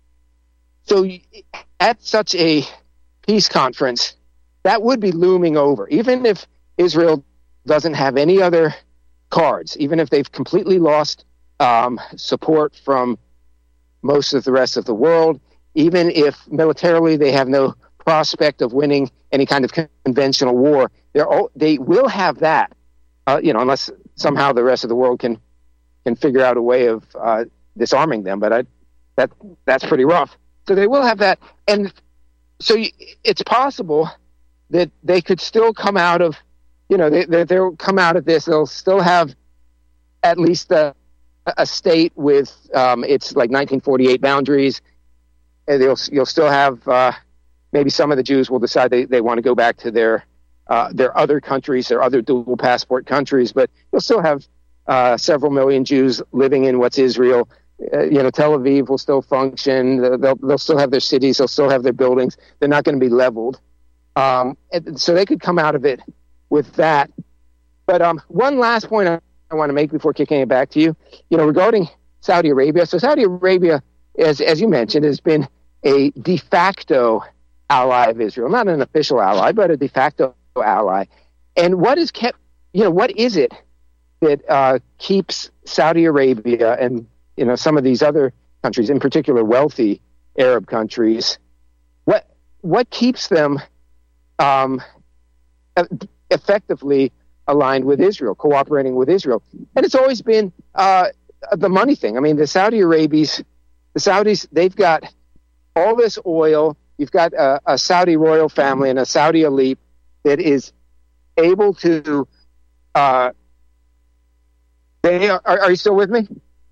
so at such a peace conference, that would be looming over, even if Israel doesn't have any other cards, even if they've completely lost um, support from most of the rest of the world, even if militarily they have no prospect of winning any kind of conventional war. They're all, they will have that, uh, you know, unless somehow the rest of the world can can figure out a way of uh, disarming them. But I, that that's pretty rough. So they will have that, and so you, it's possible that they could still come out of, you know, they, they they'll come out of this. They'll still have at least a, a state with um, its like nineteen forty-eight boundaries. And they'll you'll still have. Uh, Maybe some of the Jews will decide they, they want to go back to their uh, their other countries, their other dual passport countries, but you'll still have uh, several million Jews living in what's Israel. Uh, you know, Tel Aviv will still function. They'll they'll still have their cities. They'll still have their buildings. They're not going to be leveled. Um, and so they could come out of it with that. But um, one last point I, I want to make before kicking it back to you. You know, regarding Saudi Arabia. So Saudi Arabia, as as you mentioned, has been a de facto ally of Israel, not an official ally, but a de facto ally. And what is kept, you know, what is it that uh, keeps Saudi Arabia and, you know, some of these other countries, in particular wealthy Arab countries, what what keeps them um, effectively aligned with Israel, cooperating with Israel? And it's always been uh, the money thing. I mean, the Saudi Arabians, the Saudis, they've got all this oil. You've got a, a Saudi royal family and a Saudi elite that is able to. Uh, they are, are. Are you still with me?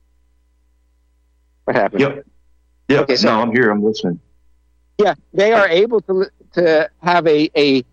What happened? Yep. Yep. Okay, so, no, I'm here. I'm listening. Yeah, they are able to to have a a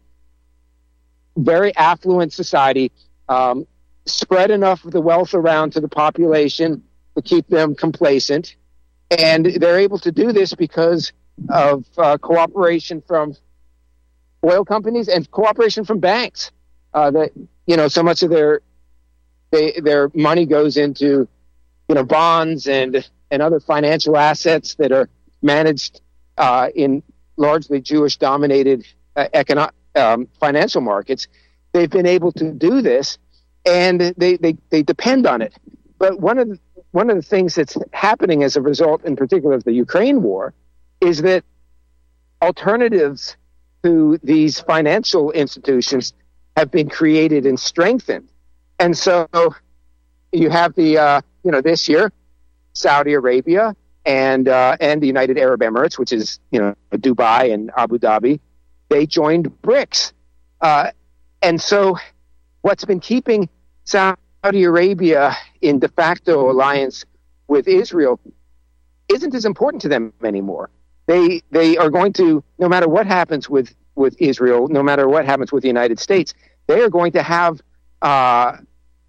very affluent society, um, spread enough of the wealth around to the population to keep them complacent, and they're able to do this because of uh, cooperation from oil companies and cooperation from banks. Uh, that you know, so much of their they, their money goes into you know bonds and and other financial assets that are managed uh, in largely Jewish-dominated uh, economic um, financial markets. They've been able to do this, and they, they, they depend on it. But one of the, one of the things that's happening as a result, in particular, of the Ukraine war, is that alternatives to these financial institutions have been created and strengthened. And so you have the uh, you know this year, Saudi Arabia and uh, and the United Arab Emirates, which is you know Dubai and Abu Dhabi, they joined BRICS, uh, and so what's been keeping Saudi Arabia in de facto alliance with Israel isn't as important to them anymore. They they are going to, no matter what happens with, with Israel, no matter what happens with the United States, they are going to have uh,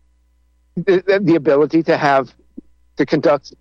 the, the ability to have to conduct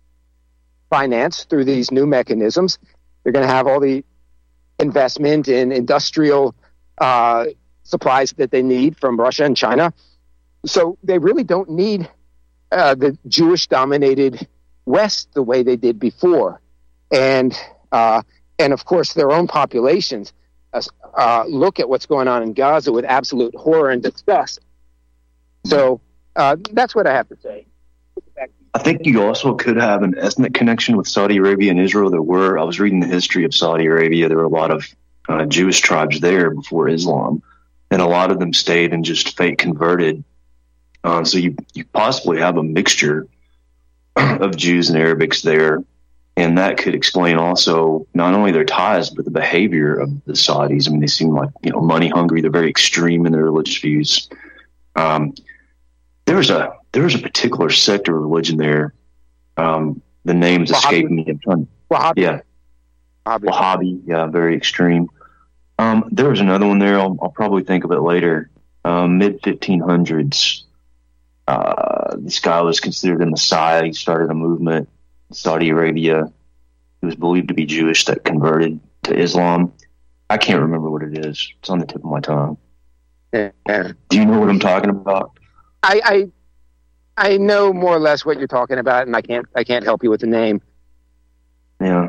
finance through these new mechanisms. They're going to have all the investment in industrial uh, supplies that they need from Russia and China. So they really don't need uh, the Jewish-dominated West the way they did before. And, uh, and of course, their own populations uh, uh, look at what's going on in Gaza with absolute horror and disgust. So uh, that's what I have to say. I think you also could have an ethnic connection with Saudi Arabia and Israel. There were, I was reading the history of Saudi Arabia. There were a lot of uh, Jewish tribes there before Islam, and a lot of them stayed and just fake converted. Uh, so you, you possibly have a mixture of Jews and Arabics there, and that could explain also not only their ties, but the behavior of the Saudis. I mean, they seem like, you know, money hungry. They're very extreme in their religious views. Um, there was a, there was a particular sect of religion there. Um, the name's Wahhabi. escaping me. I'm trying, Wahhabi. yeah. Wahhabi. Wahhabi. Yeah. Very extreme. Um, there was another one there. I'll, I'll probably think of it later. Um, mid fifteen hundreds. Uh, this guy was considered a messiah. He started a movement in Saudi Arabia. He was believed to be Jewish that converted to Islam. I can't remember what it is. It's on the tip of my tongue. Yeah. Do you know what I'm talking about? I, I I know more or less what you're talking about, and I can't I can't help you with the name. Yeah.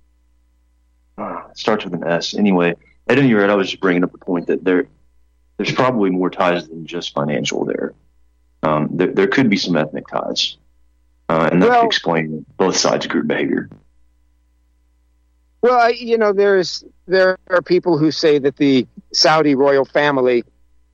Uh, it starts with an S. Anyway, at any rate, I was just bringing up the point that there there's probably more ties than just financial there. Um, there, there could be some ethnic ties, uh, and that Well- could explain both sides' group behavior. Well, I, you know, there's there are people who say that the Saudi royal family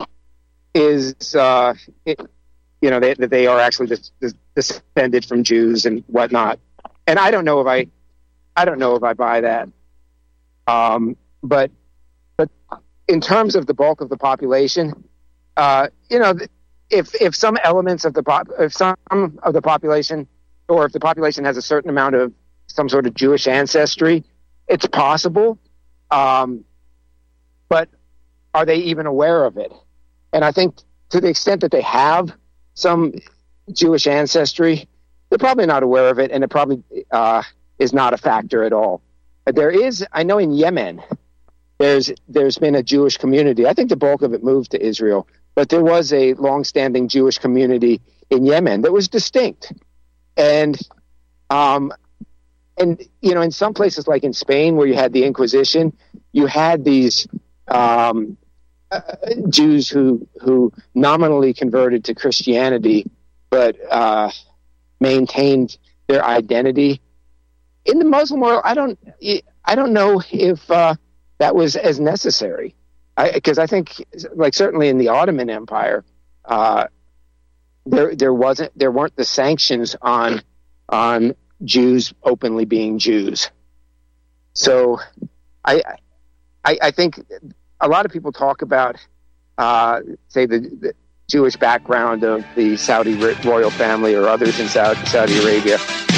is, uh, it, you know, they, that they are actually dis- dis- descended from Jews and whatnot. And I don't know if I, I don't know if I buy that. Um, but, but in terms of the bulk of the population, uh, you know, if if some elements of the pop, if some of the population, or if the population has a certain amount of some sort of Jewish ancestry, it's possible. Um, but are they even aware of it? And I think to the extent that they have some Jewish ancestry, they're probably not aware of it, and it probably uh, is not a factor at all. There is, I know in Yemen, there's there's been a Jewish community. I think the bulk of it moved to Israel, but there was a longstanding Jewish community in Yemen that was distinct. And, um, and you know, in some places like in Spain where you had the Inquisition, you had these um, uh, Jews who who nominally converted to Christianity, but uh, maintained their identity. In the Muslim world, I don't I don't know if uh, that was as necessary, because I, I think, like certainly in the Ottoman Empire, uh, there there wasn't there weren't the sanctions on on Jews openly being Jews. So I I, I think a lot of people talk about uh, say the, the Jewish background of the Saudi royal family or others in Saudi, Saudi Arabia.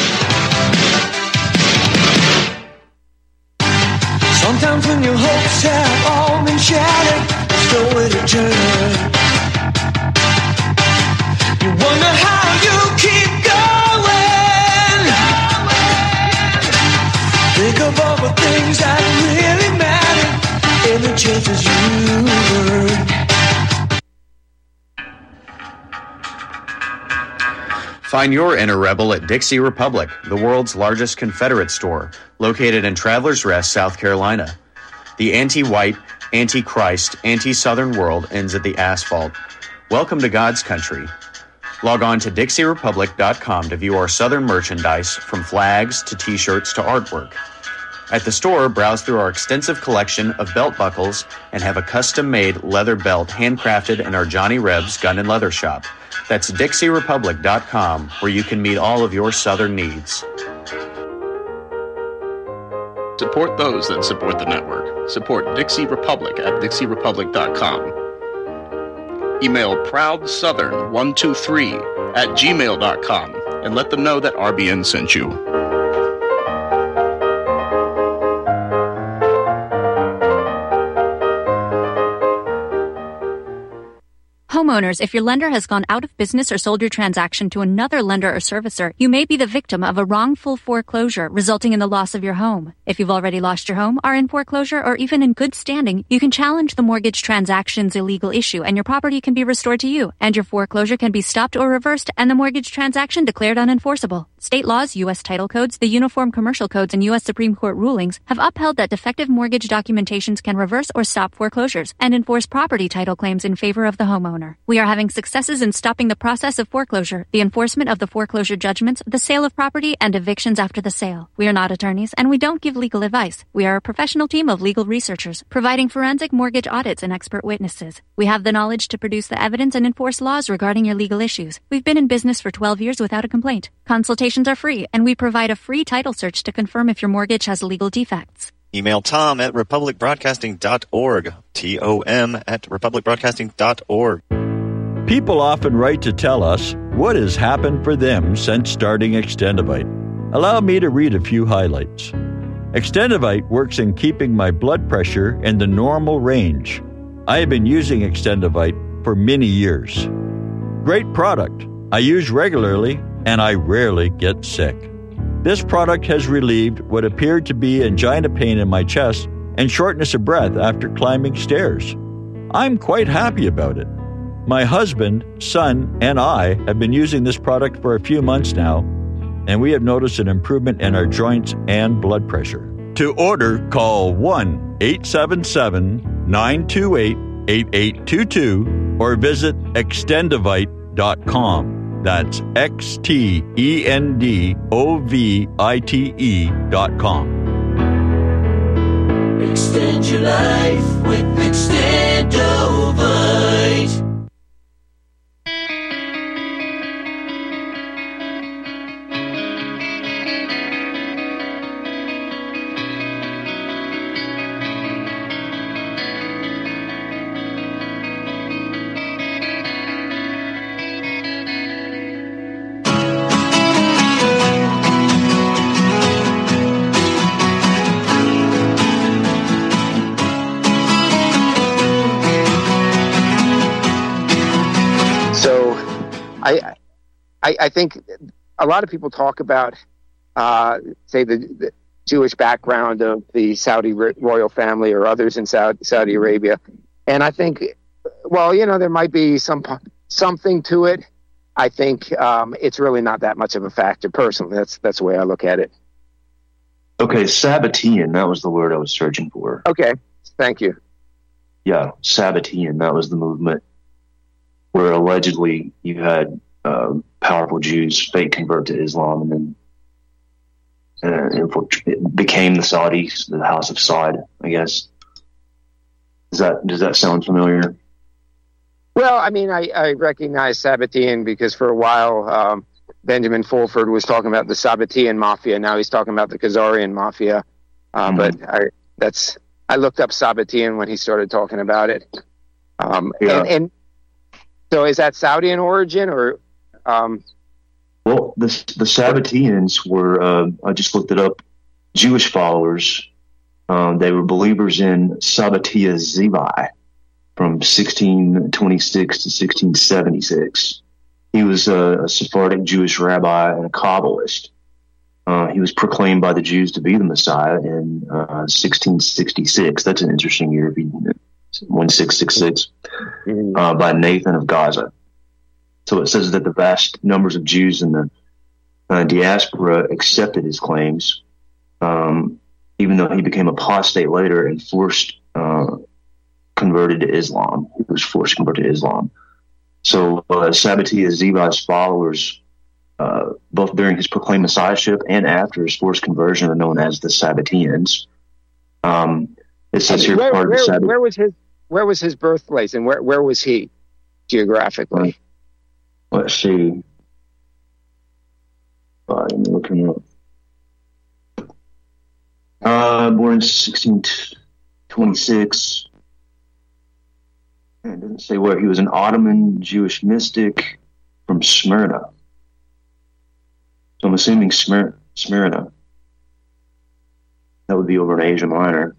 Sometimes when your hopes have all been shattered, there's nowhere to turn. You wonder how you keep going. Think of all the things that really matter and the chances you earn. Find your inner rebel at Dixie Republic, the world's largest Confederate store, located in Travelers Rest, South Carolina. The anti-white, anti-Christ, anti-Southern world ends at the asphalt. Welcome to God's country. Log on to Dixie Republic dot com to view our Southern merchandise, from flags to t-shirts to artwork. At the store, browse through our extensive collection of belt buckles and have a custom-made leather belt handcrafted in our Johnny Rebs Gun and Leather Shop. That's Dixie Republic dot com, where you can meet all of your Southern needs. Support those that support the network. Support Dixie Republic at Dixie Republic dot com. Email proud southern one two three at gmail dot com and let them know that R B N sent you. Homeowners, if your lender has gone out of business or sold your transaction to another lender or servicer, you may be the victim of a wrongful foreclosure, resulting in the loss of your home. If you've already lost your home, are in foreclosure, or even in good standing, you can challenge the mortgage transaction's illegal issue, and your property can be restored to you, and your foreclosure can be stopped or reversed, and the mortgage transaction declared unenforceable. State laws, U S title codes, the Uniform Commercial Codes, and U S Supreme Court rulings have upheld that defective mortgage documentations can reverse or stop foreclosures and enforce property title claims in favor of the homeowner. We are having successes in stopping the process of foreclosure, the enforcement of the foreclosure judgments, the sale of property, and evictions after the sale. We are not attorneys, and we don't give legal advice. We are a professional team of legal researchers, providing forensic mortgage audits and expert witnesses. We have the knowledge to produce the evidence and enforce laws regarding your legal issues. We've been in business for twelve years without a complaint. Consultations are free, and we provide a free title search to confirm if your mortgage has legal defects. Email Tom at republic broadcasting dot org. T O M at republic broadcasting dot org. People often write to tell us what has happened for them since starting Extendivite. Allow me to read a few highlights. Extendivite works in keeping my blood pressure in the normal range. I have been using Extendivite for many years. Great product. I use regularly, and I rarely get sick. This product has relieved what appeared to be angina pain in my chest and shortness of breath after climbing stairs. I'm quite happy about it. My husband, son, and I have been using this product for a few months now, and we have noticed an improvement in our joints and blood pressure. To order, call one eight seven seven, nine two eight, eight eight two two or visit extendivite dot com. That's X T E N D O V I T E dot com. Extend your life with Extendivite. I, I, I think a lot of people talk about, uh, say, the, the Jewish background of the Saudi royal family or others in Saudi, Saudi Arabia, and I think, well, you know, there might be some something to it. I think um, it's really not that much of a factor. Personally, that's that's the way I look at it. Okay, Sabbatean, that was the word I was searching for. Okay, thank you. Yeah, Sabbatean, that was the movement where allegedly you had uh, powerful Jews fake convert to Islam and then uh, infilt- it became the Saudis, the House of Saud, I guess. Does that, does that sound familiar? Well, I mean, I, I recognize Sabbatean because for a while um, Benjamin Fulford was talking about the Sabbatean Mafia. Now he's talking about the Khazarian Mafia. Uh, mm-hmm. But I, that's I looked up Sabbatean when he started talking about it. Um, yeah. and, and so is that Saudi in origin or? Um... Well, the the Sabbateans were, uh, I just looked it up, Jewish followers. Um, they were believers in Sabbatia Zevi from sixteen twenty-six to sixteen seventy-six. He was a, a Sephardic Jewish rabbi and a Kabbalist. Uh, he was proclaimed by the Jews to be the Messiah in uh, sixteen sixty-six. That's an interesting year, one six six six, uh, by Nathan of Gaza. So it says that the vast numbers of Jews in the uh, diaspora accepted his claims, um, even though he became apostate later and forced uh, converted to Islam. He was forced to convert to Islam. So uh, Sabbatia Zevi's followers, uh, both during his proclaimed messiahship and after his forced conversion, are known as the Sabbateans. Um, it says here where, part where, of the Sabbath. Where was his Where was his birthplace, and where where was he geographically? Let's see. Uh, I'm looking up. Uh, born in sixteen twenty-six. It doesn't say where. He was an Ottoman Jewish mystic from Smyrna. So I'm assuming Smyr- Smyrna. That would be over in Asia Minor.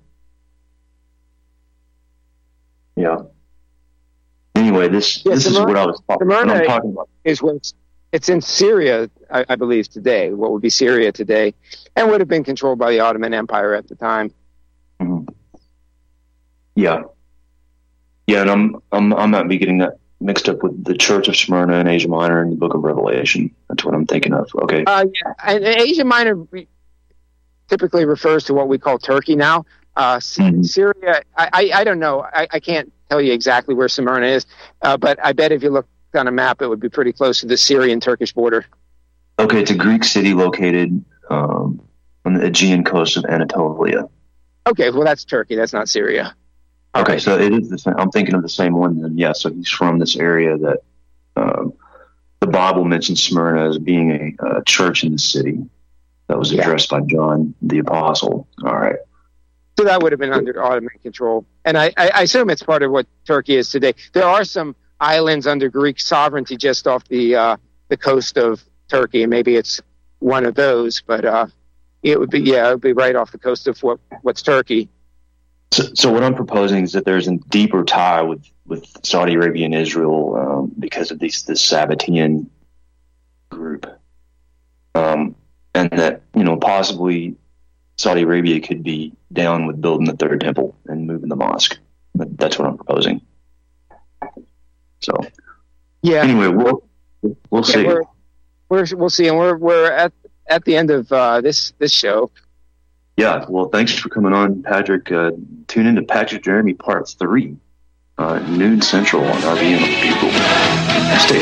Yeah. Anyway, this yeah, this Smyrna, is what I was talking, what I'm talking about. Is where it's, it's in Syria, I, I believe, today. What would be Syria today, and would have been controlled by the Ottoman Empire at the time. Mm-hmm. Yeah. Yeah, and I'm I'm I might be getting that mixed up with the Church of Smyrna in Asia Minor in the Book of Revelation. That's what I'm thinking of. Okay. Uh, yeah, and Asia Minor typically refers to what we call Turkey now. Uh, mm-hmm. Syria, I, I, I don't know. I, I can't tell you exactly where Smyrna is, uh, but I bet if you look on a map, it would be pretty close to the Syrian-Turkish border. Okay, it's a Greek city located um, on the Aegean coast of Anatolia. Okay, well, that's Turkey. That's not Syria. Okay, so it is the same. I'm thinking of the same one then. Yeah, so he's from this area that um, the Bible mentions Smyrna as being a, a church in the city that was addressed yeah. by John the Apostle. All right. So that would have been under Ottoman control. And I, I assume it's part of what Turkey is today. There are some islands under Greek sovereignty just off the uh, the coast of Turkey, and maybe it's one of those, but uh, it would be, yeah, it would be right off the coast of what, what's Turkey. So, so what I'm proposing is that there's a deeper tie with, with Saudi Arabia and Israel um, because of these, this Sabbatean group. Um, and that, you know, possibly Saudi Arabia could be down with building the third temple and moving the mosque. That's what I'm proposing. So, yeah. Anyway, we'll we'll yeah, see. We're, we're, we'll see, and we're we're at at the end of uh, this this show. Yeah. Well, thanks for coming on, Patrick. Uh, tune into Patrick Jeremy Part Three, uh, noon central on R B N the People. Stay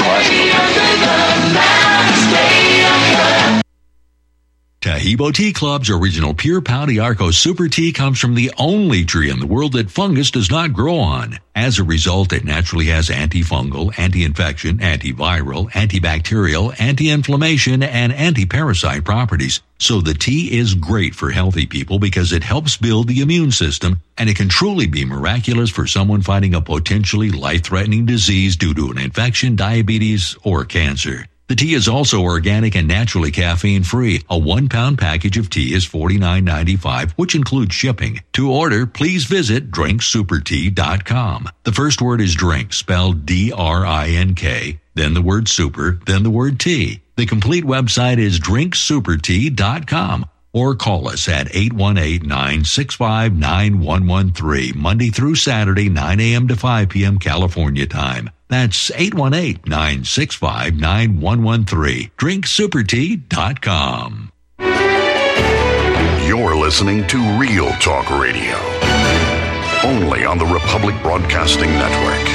classy. Tahibo Tea Club's original Pure Pau d'Arco Super Tea comes from the only tree in the world that fungus does not grow on. As a result, it naturally has antifungal, anti-infection, antiviral, antibacterial, anti-inflammation, and anti-parasite properties. So the tea is great for healthy people because it helps build the immune system, and it can truly be miraculous for someone fighting a potentially life-threatening disease due to an infection, diabetes, or cancer. The tea is also organic and naturally caffeine-free. A one-pound package of tea is forty-nine ninety-five, which includes shipping. To order, please visit drink super tea dot com. The first word is drink, spelled D R I N K, then the word super, then the word tea. The complete website is drink super tea dot com. Or call us at eight one eight, nine six five, nine one one three, Monday through Saturday, nine a.m. to five p.m. California time. That's eight one eight, nine six five, nine one one three. drink super tea dot com. You're listening to Real Talk Radio, only on the Republic Broadcasting Network.